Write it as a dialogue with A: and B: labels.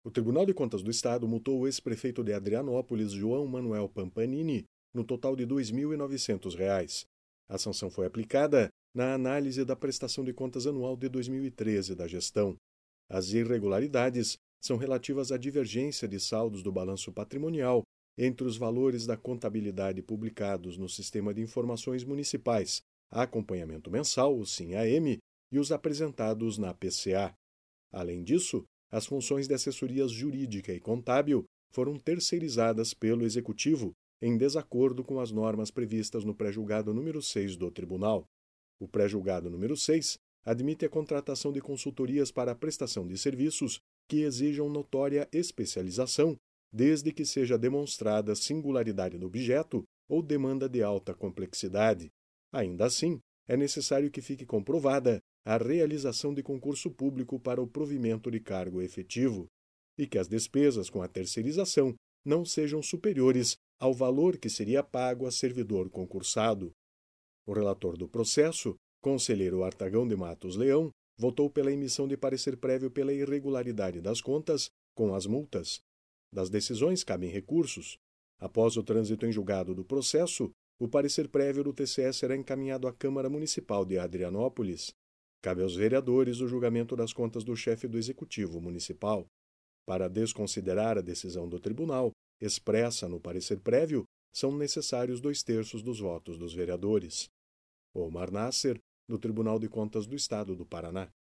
A: O Tribunal de Contas do Estado multou o ex-prefeito de Adrianópolis, João Manuel Pampanini, no total de R$ 2.900. A sanção foi aplicada na análise da prestação de contas anual de 2013 da gestão. As irregularidades são relativas à divergência de saldos do balanço patrimonial entre os valores da contabilidade publicados no Sistema de Informações Municipais, Acompanhamento Mensal, o SIM-AM, e os apresentados na PCA. Além disso, as funções de assessorias jurídica e contábil foram terceirizadas pelo Executivo, em desacordo com as normas previstas no pré-julgado número 6 do Tribunal. O pré-julgado número 6 admite a contratação de consultorias para a prestação de serviços que exijam notória especialização, desde que seja demonstrada singularidade do objeto ou demanda de alta complexidade. Ainda assim, é necessário que fique comprovada a realização de concurso público para o provimento de cargo efetivo e que as despesas com a terceirização não sejam superiores ao valor que seria pago a servidor concursado. O relator do processo, conselheiro Artagão de Matos Leão, votou pela emissão de parecer prévio pela irregularidade das contas com as multas. Das decisões cabem recursos. Após o trânsito em julgado do processo, o parecer prévio do TCE será encaminhado à Câmara Municipal de Adrianópolis. Cabe aos vereadores o julgamento das contas do chefe do Executivo Municipal. Para desconsiderar a decisão do tribunal, expressa no parecer prévio, são necessários 2/3 dos votos dos vereadores. Omar Nasser, do Tribunal de Contas do Estado do Paraná.